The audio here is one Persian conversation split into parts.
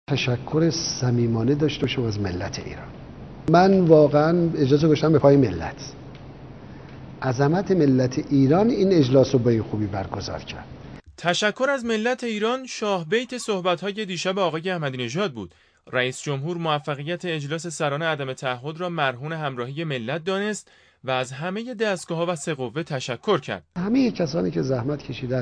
تشکر صمیمانه داشته باشم از ملت ایران. من واقعا اجازه گذاشتم به پای ملت. عظمت ملت ایران این اجلاس رو با این خوبی برگزار کرد. تشکر از ملت ایران شاه بیت صحبت‌های دیشب آقای احمدی نژاد بود. رئیس جمهور موفقیت اجلاس سران عدم تعهد را مرهون همراهی ملت دانست و از همه دستگاه‌ها و سه قوه تشکر کرد. همه کسانی که زحمت کشیدن،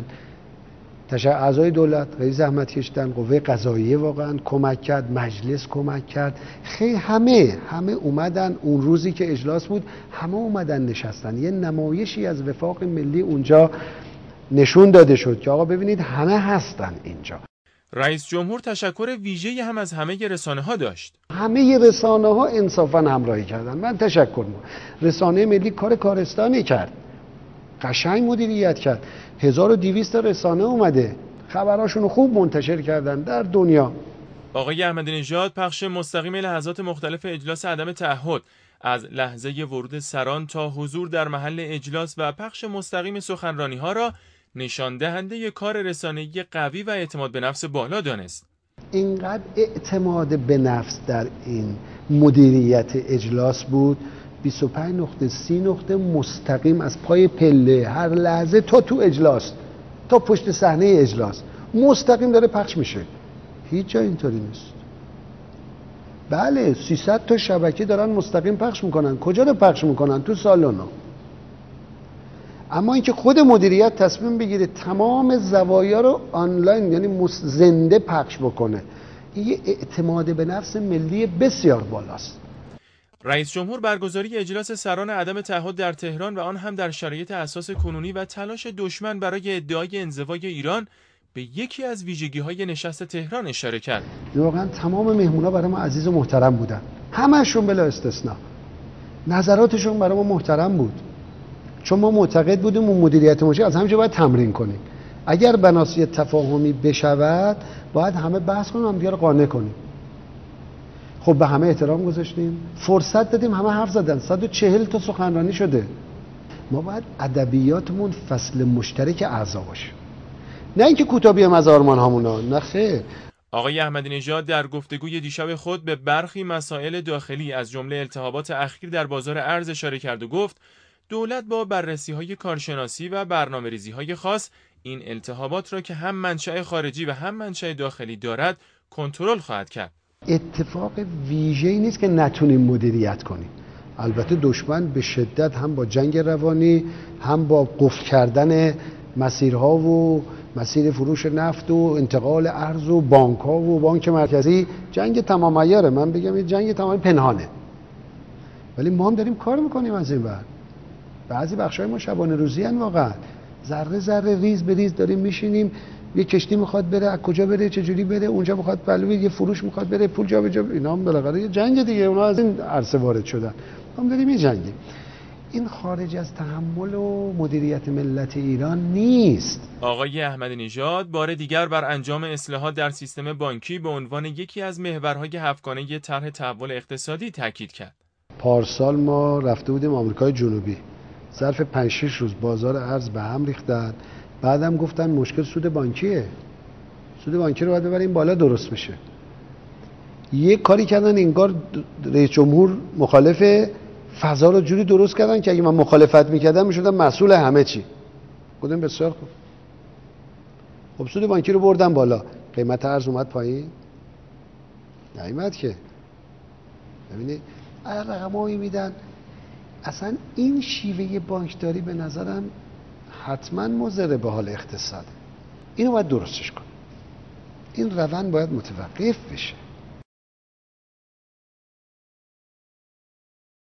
اعضای دولت خیلی زحمت کشیدن، قوه قضاییه واقعا کمک کرد، مجلس کمک کرد، خیلی همه اومدن. اون روزی که اجلاس بود همه اومدن نشستن، یه نمایشی از وفاق ملی اونجا نشون داده شد که آقا ببینید همه هستن اینجا. رئیس جمهور تشکر ویژه‌ای هم از همه رسانه‌ها داشت. همه رسانه‌ها انصافاً همراهی کردن. من تشکر می‌کنم. رسانه ملی کارستانی کرد، قشنگ مدیریت کرد. 1200 رسانه اومده، خبراشون رو خوب منتشر کردن در دنیا. آقای احمدی نژاد پخش مستقیم لحظات مختلف اجلاس عدم تعهد از لحظه ورود سران تا حضور در محل اجلاس و پخش مستقیم سخنرانی‌ها را نشان دهنده کار رسانه‌ای قوی و اعتماد به نفس بالا دانست. اینقدر اعتماد به نفس در این مدیریت اجلاس بود. 25 نقطه 30 نقطه مستقیم از پای پله هر لحظه تا تو اجلاس تا پشت صحنه اجلاس مستقیم داره پخش میشه. هیچ جا اینطوری نیست. بله 300 تا شبکه دارن مستقیم پخش میکنن. کجا رو پخش میکنن؟ تو سالونا. اما اینکه خود مدیریت تصمیم بگیره تمام زوایا رو آنلاین یعنی زنده پخش بکنه، این یه اعتماد به نفس ملی بسیار بالاست. رئیس جمهور برگزاری اجلاس سران عدم تعهد در تهران و آن هم در شرایط حساس کنونی و تلاش دشمن برای ادعای انزوای ایران به یکی از ویژگی‌های نشست تهران اشاره کرد. واقعا تمام مهمونا برای ما عزیز و محترم بودن، همه‌شون بلا استثنا. نظراتشون برای ما محترم بود، چون ما معتقد بودیم اون مدیریت مشکل از همینجا باید تمرین کنیم. اگر بناسی تفاهمی بشود باید همه بحث کنیم، هم دیگه رو قانع کنیم. خب به همه احترام گذاشتیم، فرصت دادیم، همه حرف زدن. 140 تا سخنرانی شده. ما باید ادبیاتمون فصل مشترک اعضا باشه، نه اینکه کوتاه بیام از آرمان هامونا. نه خیر. آقای احمدی نژاد در گفتگوی دیشب خود به برخی مسائل داخلی از جمله التهابات اخیر در بازار ارز اشاره کرد و گفت دولت با بررسی‌های کارشناسی و برنامه‌ریزی‌های خاص این التهابات را که هم منشأ خارجی و هم منشأ داخلی دارد کنترل خواهد کرد. اتفاق ویژه‌ای نیست که نتونیم مدیریت کنیم. البته دشمن به شدت هم با جنگ روانی، هم با قفل کردن مسیرها و مسیر فروش نفت و انتقال ارز و بانک‌ها و بانک مرکزی جنگ تمام عیاره. من بگم این جنگ تمام پنهانه، ولی ما هم داریم کار میکنیم. از این بعد بعضی بخشای ما شبانه روزی ان، واقعا ذره ذره ریز به ریز داریم میشینیم. یه کشتی میخواد بره، از کجا بره، چه جوری بره، اونجا میخواد پلوی یه فروش میخواد بره، پول جا به جا. اینا هم بالاخره یه جنگ دیگه، اونا از این عرصه وارد شدن، ما داریم یه جنگی. این خارج از تحمل و مدیریت ملت ایران نیست. آقای احمدی نژاد بار دیگر بر انجام اصلاحات در سیستم بانکی به عنوان یکی از محورهای هفتگانه طرح تحول اقتصادی تاکید کرد. پارسال ما رفته بودیم آمریکای جنوبی، ظرف 5-6 روز بازار ارز به هم ریختن. بعدم گفتن مشکل سود بانکیه، سود بانکی رو باید ببریم بالا درست بشه. یه کاری کردن انگار رئیس جمهور مخالف، فضا رو جوری درست کردن که اگه من مخالفت میکردم میشدم مسئول همه چی. گفتم بسیار خوب. خب سود بانکی رو بردن بالا، قیمت ارز اومد پایین؟ نیومد که. ببینید رقمایی میدن. اصلا این شیوه بانکداری به نظرم حتما مضر به حال اقتصاد. اینو باید درستش کنیم. این روند باید متوقف بشه.